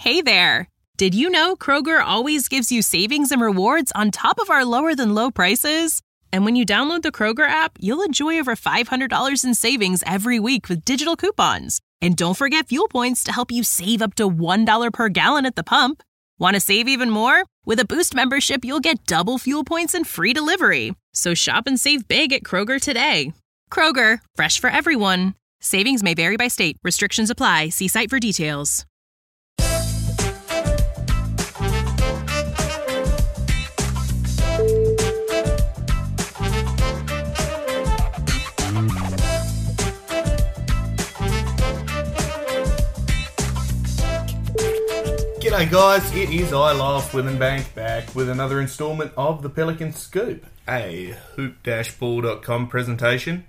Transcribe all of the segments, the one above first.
Hey there! Did you know Kroger always gives you savings and rewards on top of our lower-than-low prices? And when you download the Kroger app, you'll enjoy over $500 in savings every week with digital coupons. And don't forget fuel points to help you save up to $1 per gallon at the pump. Want to save even more? With a Boost membership, you'll get double fuel points and free delivery. So shop and save big at Kroger today. Kroger, fresh for everyone. Savings may vary by state. Restrictions apply. See site for details. G'day guys, it is Lyle Swithenbank back with another instalment of the Pelican Scoop, a hoop-ball.com presentation.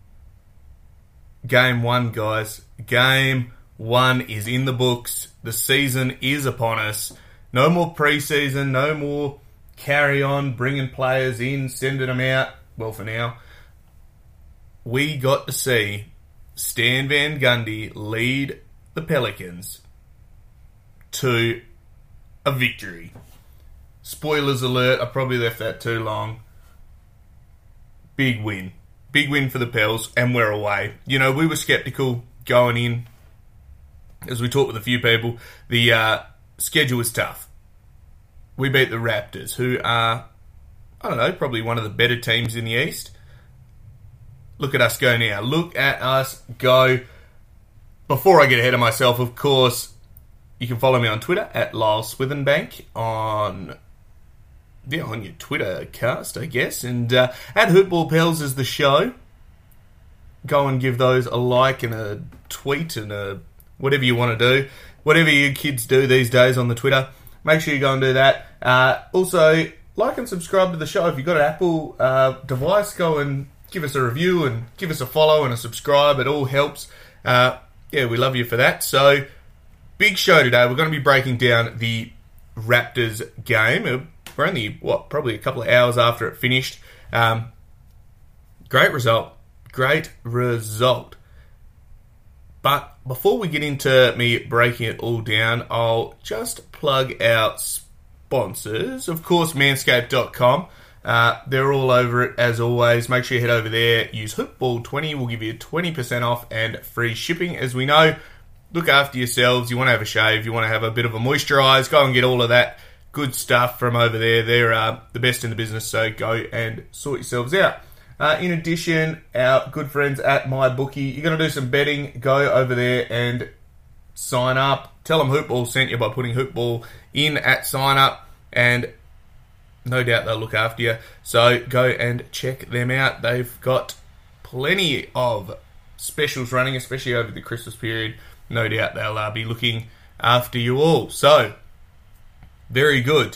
Game 1, guys. Game 1 is in the books. The season is upon us. No more preseason, no more carry on, bringing players in, sending them out. Well, for now. We got to see Stan Van Gundy lead the Pelicans to a victory. Spoilers alert, I probably left that too long. Big win. Big win for the Pels, and we're away. You know, we were sceptical going in. As we talked with a few people, the schedule was tough. We beat the Raptors, who are, I don't know, probably one of the better teams in the East. Look at us go now. Look at us go. Before I get ahead of myself, of course, you can follow me on Twitter at Lyle Swithenbank on your Twitter cast, I guess. And at Hoopball Pels is the show. Go and give those a like and a tweet and a whatever you want to do. Whatever you kids do these days on the Twitter. Make sure you go and do that. Also, like and subscribe to the show. If you've got an Apple device, go and give us a review and give us a follow and a subscribe. It all helps. We love you for that. So, big show today. We're going to be breaking down the Raptors game. We're only, probably a couple of hours after it finished. Great result. But before we get into me breaking it all down, I'll just plug our sponsors. Of course, manscaped.com. They're all over it, as always. Make sure you head over there. Use Hoopball20. We'll give you 20% off and free shipping. As we know, look after yourselves. You want to have a shave. You want to have a bit of a moisturise. Go and get all of that good stuff from over there. They're the best in the business, so go and sort yourselves out. In addition, our good friends at MyBookie, you're going to do some betting. Go over there and sign up. Tell them Hoopball sent you by putting Hoopball in at sign up, and no doubt they'll look after you. So go and check them out. They've got plenty of specials running, especially over the Christmas period. No doubt they'll be looking after you all. So, very good.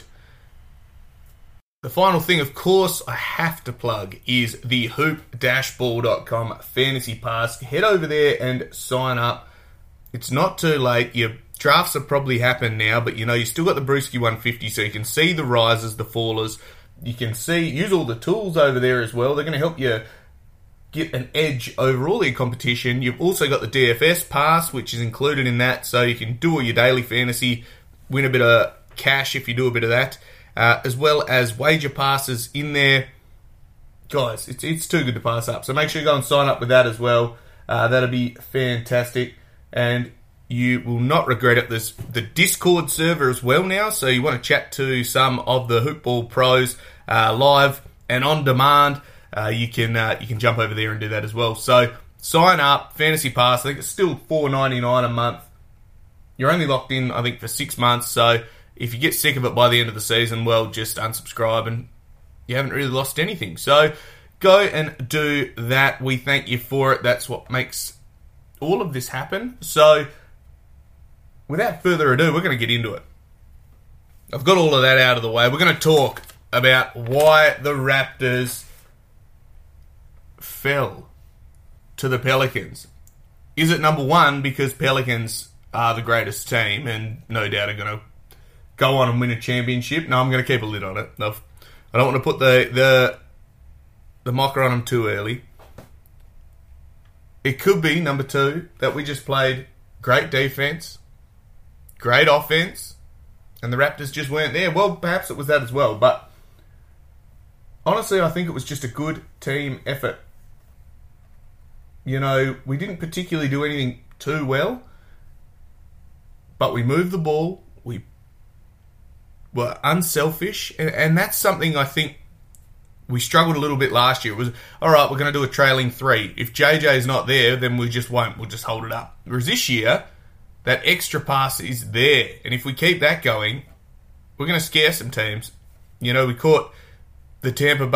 The final thing, of course, I have to plug is the hoop-ball.com Fantasy Pass. Head over there and sign up. It's not too late. Your drafts have probably happened now, but you still got the Brewski 150, so you can see the risers, the fallers. You can use all the tools over there as well. They're going to help you get an edge over all your competition. You've also got the DFS pass, which is included in that, so you can do all your daily fantasy, win a bit of cash if you do a bit of that, as well as wager passes in there. Guys, it's too good to pass up. So make sure you go and sign up with that as well. That'll be fantastic, and you will not regret it. There's the Discord server as well now, so you want to chat to some of the Hoopball pros live and on demand. You can jump over there and do that as well. So sign up, Fantasy Pass. I think it's still $4.99 a month. You're only locked in, I think, for 6 months. So if you get sick of it by the end of the season, well, just unsubscribe and you haven't really lost anything. So go and do that. We thank you for it. That's what makes all of this happen. So without further ado, we're going to get into it. I've got all of that out of the way. We're going to talk about why the Raptors fell to the Pelicans. Is it number one because Pelicans are the greatest team and no doubt are going to go on and win a championship? No, I'm going to keep a lid on it. I don't want to put the mocker on them too early. It could be, number two, that we just played great defense great offense, and the Raptors just weren't there. Well, perhaps it was that as well, but honestly, I think it was just a good team effort. You know, we didn't particularly do anything too well, but we moved the ball, we were unselfish, and that's something I think we struggled a little bit last year. It was, all right, we're going to do a trailing 3. If JJ's not there, then we just won't. We'll just hold it up. Whereas this year, that extra pass is there. And if we keep that going, we're going to scare some teams. You know, we caught the Toronto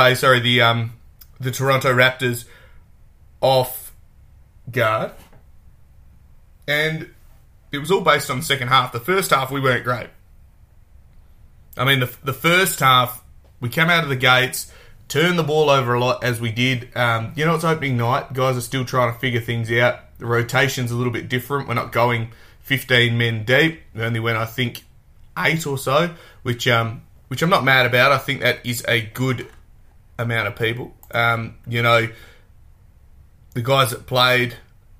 Raptors off guard. And it was all based on the second half. The first half, we weren't great. I mean, the first half, we came out of the gates, turned the ball over a lot as we did. You know, it's opening night. Guys are still trying to figure things out. The rotation's a little bit different. We're not going 15 men deep. We only went, I think, 8 or so, which I'm not mad about. I think that is a good amount of people. You know, the guys that played...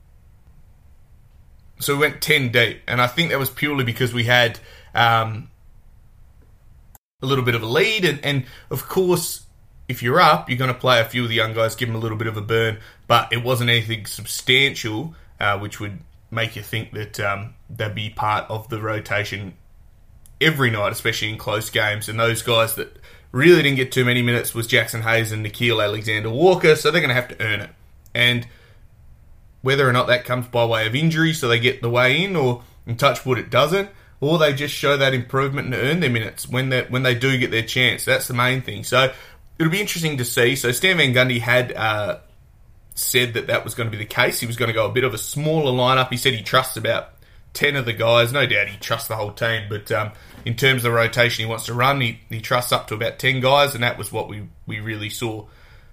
So we went 10 deep, and I think that was purely because we had a little bit of a lead, and of course, if you're up, you're going to play a few of the young guys, give them a little bit of a burn, but it wasn't anything substantial, which would make you think that they'd be part of the rotation every night, especially in close games. And those guys that really didn't get too many minutes was Jackson Hayes and Nickeil Alexander-Walker, so they're going to have to earn it. And whether or not that comes by way of injury, so they get the way in, or in touch wood it doesn't, or they just show that improvement and earn their minutes when they do get their chance. That's the main thing. So it'll be interesting to see. So Stan Van Gundy had said that was going to be the case. He was going to go a bit of a smaller lineup. He said he trusts about 10 of the guys. No doubt he trusts the whole team, but in terms of the rotation he wants to run, he trusts up to about 10 guys, and that was what we really saw.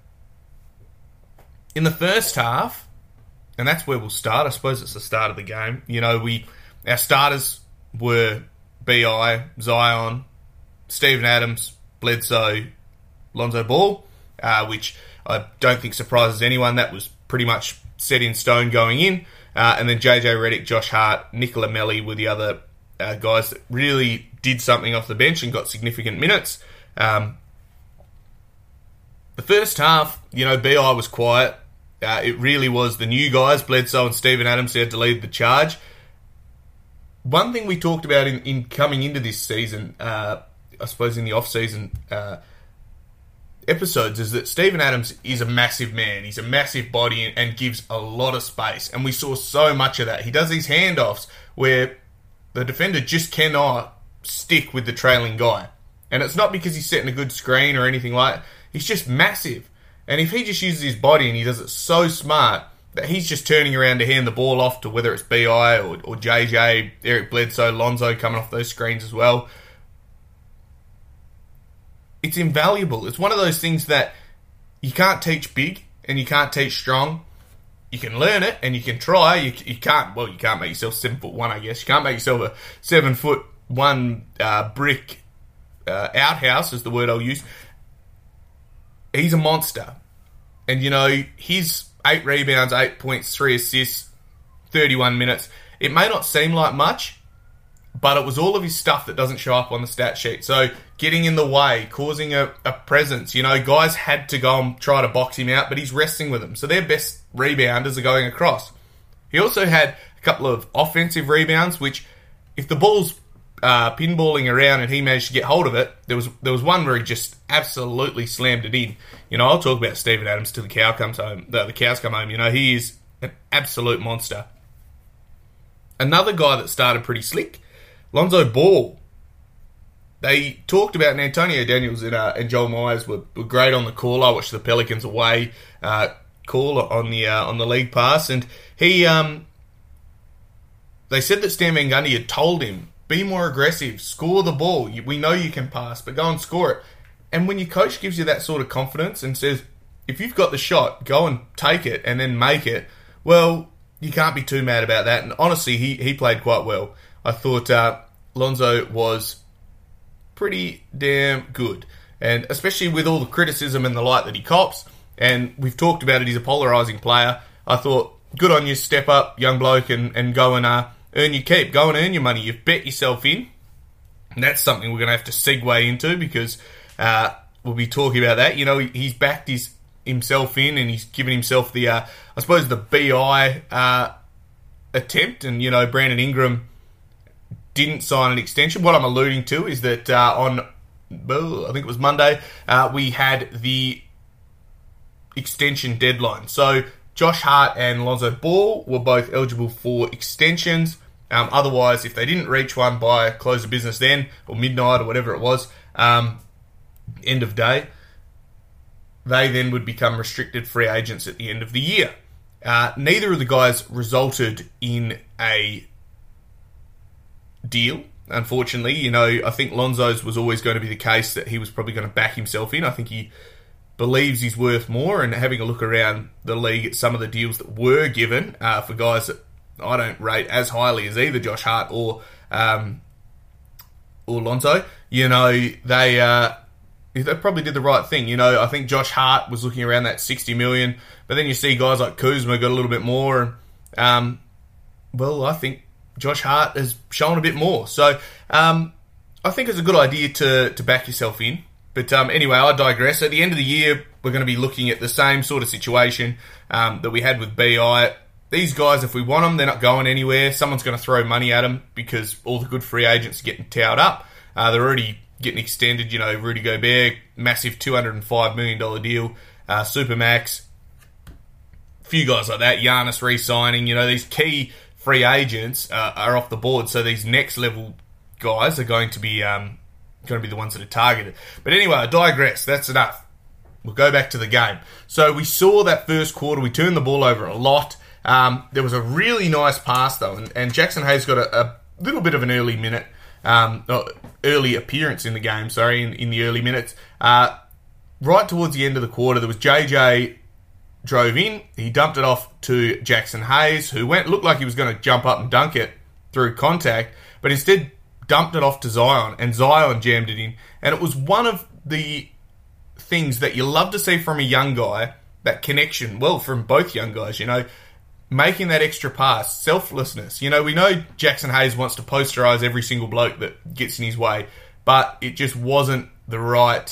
In the first half, and that's where we'll start. I suppose it's the start of the game. You know, our starters were B.I., Zion, Steven Adams, Bledsoe, Lonzo Ball, which I don't think surprises anyone. That was pretty much set in stone going in. And then J.J. Redick, Josh Hart, Nicola Melli were the other guys that really did something off the bench and got significant minutes. The first half, you know, B.I. was quiet. It really was the new guys, Bledsoe and Steven Adams, who had to lead the charge. One thing we talked about in coming into this season, I suppose in the off-season episodes, is that Steven Adams is a massive man. He's a massive body and gives a lot of space. And we saw so much of that. He does these handoffs where the defender just cannot stick with the trailing guy. And it's not because he's setting a good screen or anything like that. He's just massive. And if he just uses his body and he does it so smart that he's just turning around to hand the ball off to whether it's B.I. or JJ, Eric Bledsoe, Lonzo coming off those screens as well, it's invaluable. It's one of those things that you can't teach big and you can't teach strong. You can learn it and you can try. You can't make yourself 7'1", I guess. You can't make yourself a 7'1" brick outhouse, is the word I'll use. He's a monster. And, you know, his 8 rebounds, 8 points, 3 assists, 31 minutes. It may not seem like much, but it was all of his stuff that doesn't show up on the stat sheet. So, getting in the way, causing a presence. You know, guys had to go and try to box him out, but he's wrestling with them. So, their best rebounders are going across. He also had a couple of offensive rebounds, which, if the ball's pinballing around and he managed to get hold of it, there was one where he just absolutely slammed it in. You know, I'll talk about Steven Adams till the cows come home. You know, he is an absolute monster. Another guy that started pretty slick, Lonzo Ball. They talked about Antonio Daniels and Joel Myers were great on the call. I watched the Pelicans away call on the league pass, and he they said that Stan Van Gundy had told him, be more aggressive, score the ball. We know you can pass, but go and score it. And when your coach gives you that sort of confidence and says, if you've got the shot, go and take it and then make it, well, you can't be too mad about that. And honestly, he played quite well. I thought Lonzo was pretty damn good. And especially with all the criticism and the light that he cops, and we've talked about it, he's a polarising player. I thought, good on you, step up, young bloke, and go and earn your keep. Go and earn your money. You've bet yourself in. And that's something we're going to have to segue into because we'll be talking about that. You know, he's backed himself in and he's given himself the, I suppose, the BI attempt. And, you know, Brandon Ingram didn't sign an extension. What I'm alluding to is that on, I think it was Monday, we had the extension deadline. So Josh Hart and Lonzo Ball were both eligible for extensions. Otherwise, if they didn't reach one by close of business then, or midnight, or whatever it was, end of day, they then would become restricted free agents at the end of the year. Neither of the guys resulted in a deal, unfortunately. You know, I think Lonzo's was always going to be the case that he was probably going to back himself in. I think he believes he's worth more, and having a look around the league at some of the deals that were given for guys that I don't rate as highly as either Josh Hart or Lonzo. You know, they probably did the right thing. You know, I think Josh Hart was looking around that $60 million, but then you see guys like Kuzma got a little bit more, and well, I think Josh Hart has shown a bit more. So I think it's a good idea to back yourself in. But anyway, I digress. At the end of the year, we're going to be looking at the same sort of situation that we had with BI. These guys, if we want them, they're not going anywhere. Someone's going to throw money at them because all the good free agents are getting towed up. They're already getting extended. You know, Rudy Gobert, massive $205 million deal. Supermax, a few guys like that. Giannis re-signing. You know, these key free agents are off the board. So these next level guys are going to be the ones that are targeted. But anyway, I digress. That's enough. We'll go back to the game. So we saw that first quarter. We turned the ball over a lot. There was a really nice pass, though, and Jackson Hayes got a little bit of an early appearance in the game, in the early minutes. Right towards the end of the quarter, there was JJ drove in. He dumped it off to Jackson Hayes, who looked like he was going to jump up and dunk it through contact, but instead dumped it off to Zion, and Zion jammed it in. And it was one of the things that you love to see from a young guy, that connection, well, from both young guys, you know, making that extra pass, selflessness. You know, we know Jackson Hayes wants to posterize every single bloke that gets in his way, but it just wasn't the right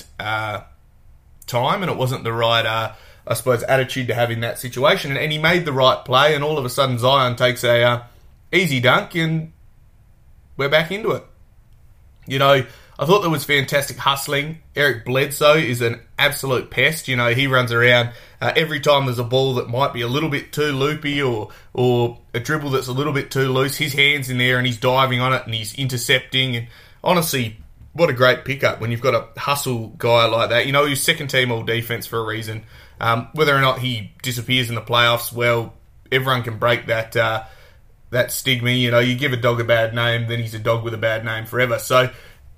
time, and it wasn't the right, I suppose, attitude to have in that situation. And he made the right play, and all of a sudden Zion takes a easy dunk, and we're back into it. You know, I thought there was fantastic hustling. Eric Bledsoe is an absolute pest. You know, he runs around every time there's a ball that might be a little bit too loopy or a dribble that's a little bit too loose. His hand's in there and he's diving on it and he's intercepting. And honestly, what a great pickup when you've got a hustle guy like that. You know, he's second team all defense for a reason. Whether or not he disappears in the playoffs, well, everyone can break that stigma. You know, you give a dog a bad name, then he's a dog with a bad name forever. So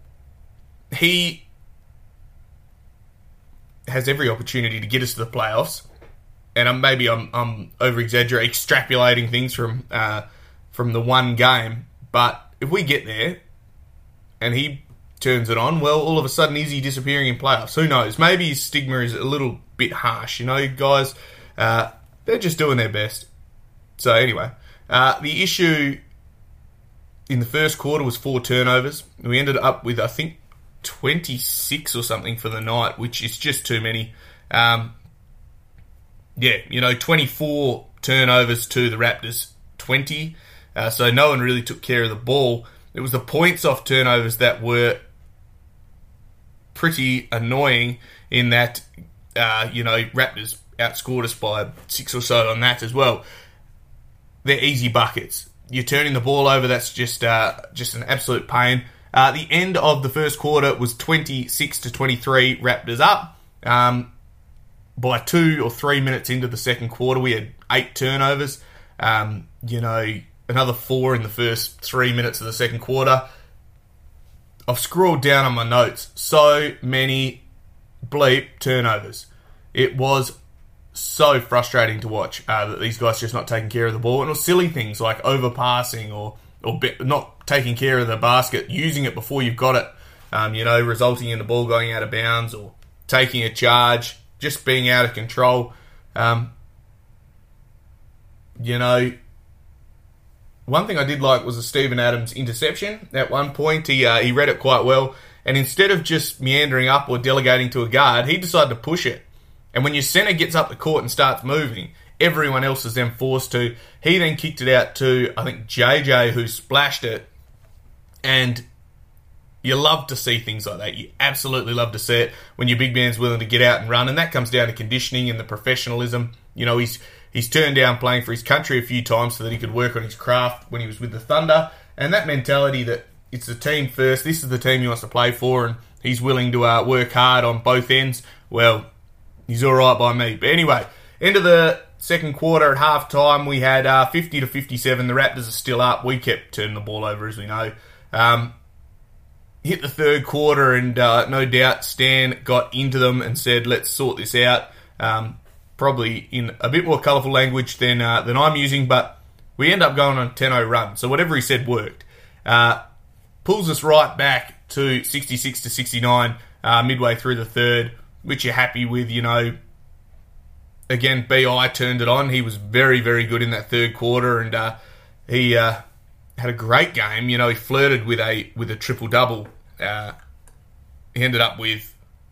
he has every opportunity to get us to the playoffs, and maybe I'm over-exaggerating, extrapolating things from the one game, but if we get there and he turns it on, well, all of a sudden is he disappearing in playoffs? Who knows? Maybe his stigma is a little bit harsh. You know, guys, they're just doing their best. So anyway, the issue in the first quarter was 4 turnovers. We ended up with, I think, 26 or something for the night, which is just too many. 24 turnovers to the Raptors, 20. So no one really took care of the ball. It was the points off turnovers that were pretty annoying in that, Raptors outscored us by 6 or so on that as well. They're easy buckets. You're turning the ball over, that's just an absolute pain. The end of the first quarter was 26-23, Raptors up. By 2 or 3 minutes into the second quarter, we had 8 turnovers. Another 4 in the first 3 minutes of the second quarter. I've scrolled down on my notes. So many bleep turnovers. It was so frustrating to watch that these guys just not taking care of the ball. And it was silly things like overpassing or not taking care of the basket, using it before you've got it, resulting in the ball going out of bounds or taking a charge, just being out of control. one thing I did like was a Steven Adams interception. At one point, he read it quite well, and instead of just meandering up or delegating to a guard, he decided to push it. And when your centre gets up the court and starts moving, everyone else is then forced to. He then kicked it out to, I think, JJ, who splashed it. And you love to see things like that. You absolutely love to see it when your big man's willing to get out and run. And that comes down to conditioning and the professionalism. You know, he's turned down playing for his country a few times so that he could work on his craft when he was with the Thunder. And that mentality that it's the team first, this is the team he wants to play for, and he's willing to work hard on both ends, well, he's all right by me. But anyway, end of the second quarter at half-time, we had 50-57. The Raptors are still up. We kept turning the ball over, as we know. Hit the third quarter, and no doubt Stan got into them and said, let's sort this out. Probably in a bit more colourful language than I'm using, but we end up going on a 10-0 run. So whatever he said worked. Pulls us right back to 66-69 midway through the third, which you're happy with, you know. Again, B.I. turned it on. He was very, very good in that third quarter, and he had a great game. You know, he flirted with a triple-double. He ended up with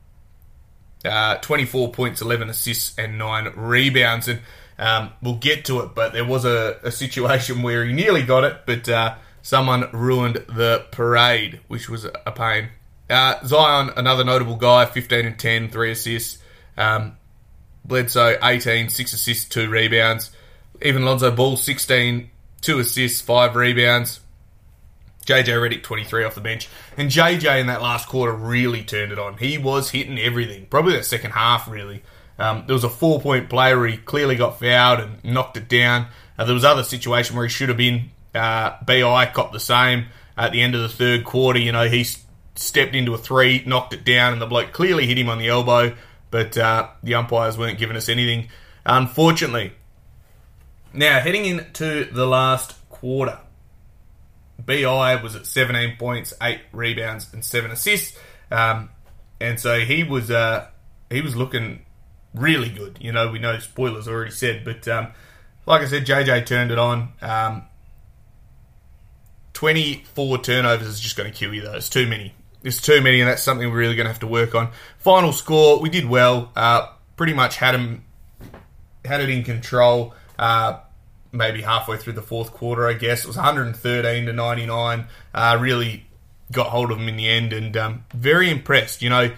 24 points, 11 assists, and 9 rebounds. And we'll get to it, but there was a situation where he nearly got it, but someone ruined the parade, which was a pain. Zion, another notable guy, 15 and 10, 3 assists. Bledsoe, 18, 6 assists, 2 rebounds. Even Lonzo Ball, 16, 2 assists, 5 rebounds. JJ Redick, 23 off the bench. And JJ in that last quarter really turned it on. He was hitting everything. Probably that second half, really. There was a 4-point play where he clearly got fouled and knocked it down. There was other situation where he should have been. B.I. copped the same at the end of the third quarter. You know, he stepped into a 3, knocked it down, and the bloke clearly hit him on the elbow. But the umpires weren't giving us anything, unfortunately. Now, heading into the last quarter, B.I. was at 17 points, 8 rebounds, and 7 assists. And so he was looking really good. You know, we know spoilers already said. But like I said, JJ turned it on. 24 turnovers is just going to kill you, though. It's too many. It's too many, and that's something we're really going to have to work on. Final score, we did well. Pretty much had it in control. Maybe halfway through the fourth quarter, I guess. It was 113-99. Really got hold of them in the end, and very impressed. You know,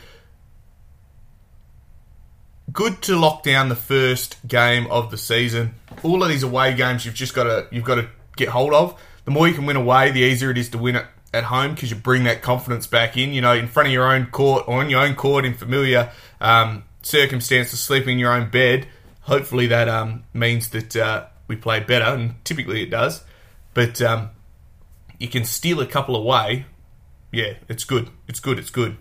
good to lock down the first game of the season. All of these away games, you've got to get hold of. The more you can win away, the easier it is to win it at home, because you bring that confidence back in. You know, in front of your own court, or on your own court in familiar circumstances, sleeping in your own bed. Hopefully that means that we play better, and typically it does. But you can steal a couple away. Yeah, it's good. It's good. It's good.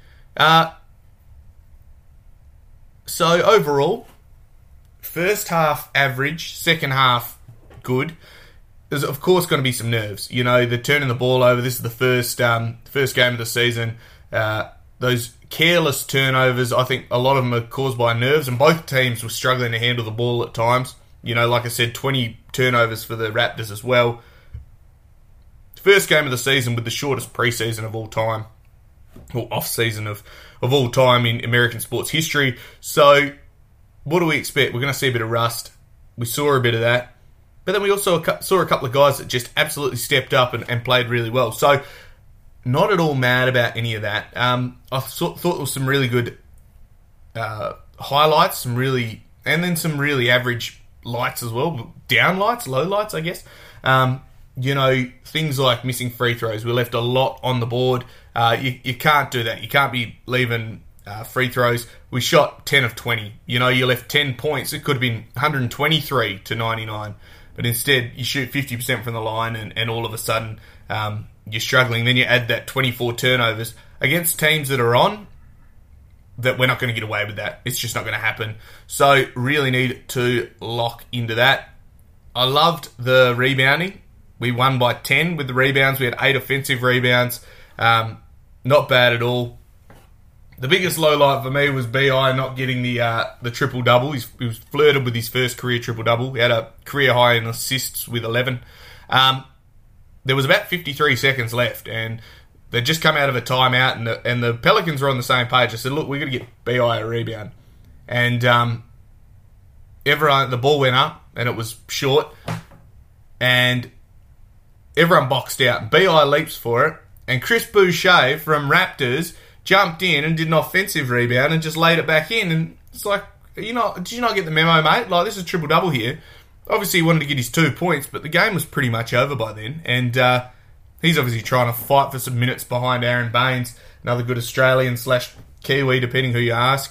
So overall, first half average, second half good. There's of course going to be some nerves. You know, they're turning the ball over. This is the first game of the season. Those careless turnovers, I think a lot of them are caused by nerves, and both teams were struggling to handle the ball at times. You know, like I said, 20 turnovers for the Raptors as well. First game of the season with the shortest preseason of all time, or off-season of all time in American sports history. So, what do we expect? We're going to see a bit of rust. We saw a bit of that. But then we also saw a couple of guys that just absolutely stepped up and played really well. So, not at all mad about any of that. I thought there was some really good highlights, and then some really average lights as well. Down lights, low lights, I guess. You know, things like missing free throws. We left a lot on the board. You can't do that. You can't be leaving free throws. We shot 10 of 20. You know, you left 10 points. It could have been 123-99. But instead, you shoot 50% from the line, and all of a sudden, you're struggling. Then you add that 24 turnovers against teams that are on, that we're not going to get away with that. It's just not going to happen. So, really need to lock into that. I loved the rebounding. We won by 10 with the rebounds. We had 8 offensive rebounds. Not bad at all. The biggest low light for me was B.I. not getting the triple-double. He was flirted with his first career triple-double. He had a career high in assists with 11. There was about 53 seconds left, and they'd just come out of a timeout, and the Pelicans were on the same page. I said, look, we've got to get BI a rebound. And the ball went up, and it was short, and everyone boxed out. BI leaps for it, and Chris Boucher from Raptors jumped in and did an offensive rebound and just laid it back in. And it's like, did you not get the memo, mate? Like, this is triple-double here. Obviously, he wanted to get his 2 points, but the game was pretty much over by then. And he's obviously trying to fight for some minutes behind Aaron Baines, another good Australian/Kiwi, depending who you ask.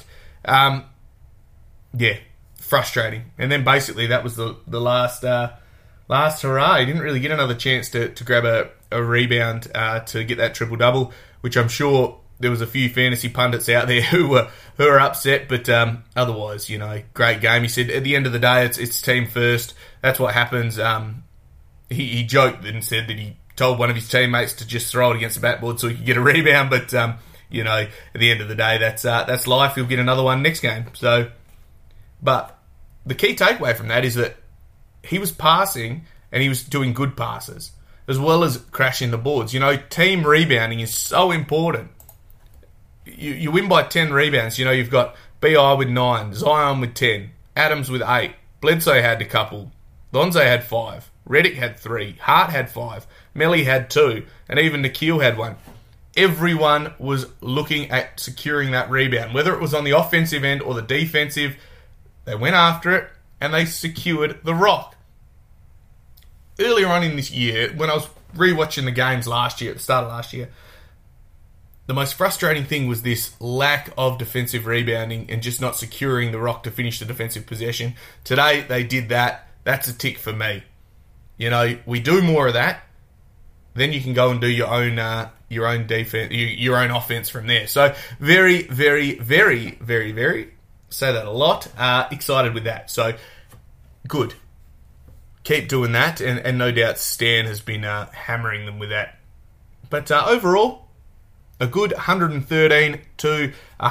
Yeah, frustrating. And then basically that was the last hurrah. He didn't really get another chance to grab a rebound to get that triple-double, which I'm sure there was a few fantasy pundits out there who were upset, but otherwise, great game. He said at the end of the day, it's team first. That's what happens. He joked and said that he told one of his teammates to just throw it against the backboard so he could get a rebound, but at the end of the day, that's life. He'll get another one next game. But the key takeaway from that is that he was passing and he was doing good passes as well as crashing the boards. Team rebounding is so important. You win by 10 rebounds. You've got BI with 9, Zion with 10, Adams with 8, Bledsoe had a couple, Lonzo had 5, Redick had 3, Hart had 5, Melly had 2, and even Nikhil had 1. Everyone was looking at securing that rebound. Whether it was on the offensive end or the defensive, they went after it and they secured the rock. Earlier on in this year, when I was rewatching the games last year, at the start of last year, the most frustrating thing was this lack of defensive rebounding and just not securing the rock to finish the defensive possession. Today, they did that. That's a tick for me. We do more of that, then you can go and do your own defense, your own offense from there. So very, very, very, very, very, say that a lot, excited with that. So good. Keep doing that, and no doubt Stan has been hammering them with that. But overall, a good 113 to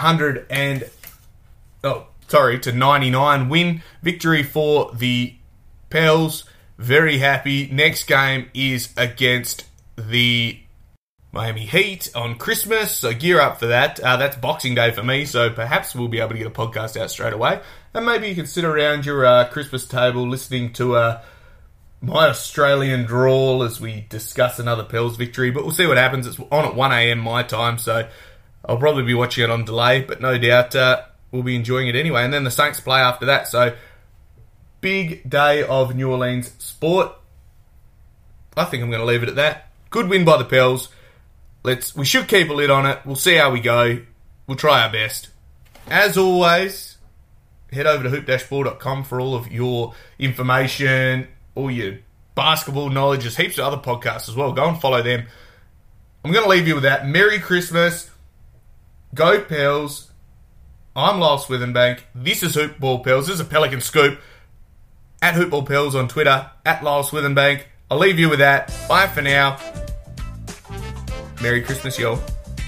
99 win victory for the Pels. Very happy. Next game is against the Miami Heat on Christmas, so gear up for that. That's Boxing Day for me, so perhaps we'll be able to get a podcast out straight away. And maybe you can sit around your Christmas table listening to my Australian drawl as we discuss another Pels victory, but we'll see what happens. It's on at 1 a.m. my time, so I'll probably be watching it on delay, but no doubt we'll be enjoying it anyway. And then the Saints play after that, so big day of New Orleans sport. I think I'm going to leave it at that. Good win by the Pels. We should keep a lid on it. We'll see how we go. We'll try our best. As always, head over to hoop-ball.com for all of your information, all your basketball knowledge. There's heaps of other podcasts as well. Go and follow them. I'm going to leave you with that. Merry Christmas. Go Pels. I'm Lyle Swithenbank. This is Hoop Ball Pels. This is a Pelican Scoop. At Hoop Ball Pels on Twitter. At Lyle Swithenbank. I'll leave you with that. Bye for now. Merry Christmas, y'all.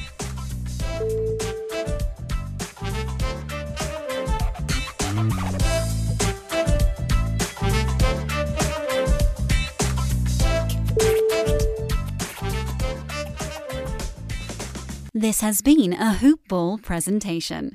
This has been a Hoop Ball presentation.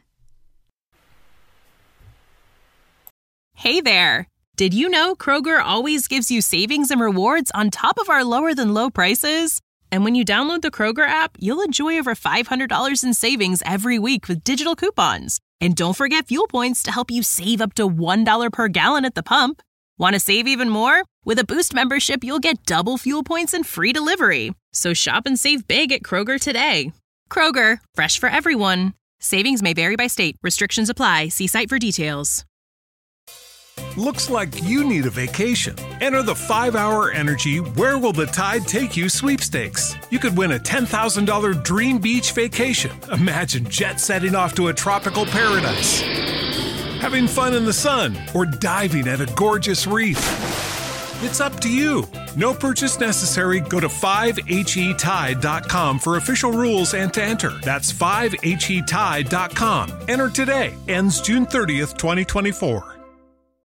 Hey there! Did you know Kroger always gives you savings and rewards on top of our lower-than-low prices? And when you download the Kroger app, you'll enjoy over $500 in savings every week with digital coupons. And don't forget fuel points to help you save up to $1 per gallon at the pump. Want to save even more? With a Boost membership, you'll get double fuel points and free delivery. So shop and save big at Kroger today. Kroger, fresh for everyone. Savings may vary by state. Restrictions apply. See site for details. Looks like you need a vacation. Enter the 5-Hour Energy Where Will the Tide Take You sweepstakes. You could win a $10,000 dream beach vacation. Imagine jet setting off to a tropical paradise, having fun in the sun, or diving at a gorgeous reef. It's up to you. No purchase necessary. Go to 5HETide.com for official rules and to enter. That's 5HETide.com. Enter today. Ends June 30th, 2024.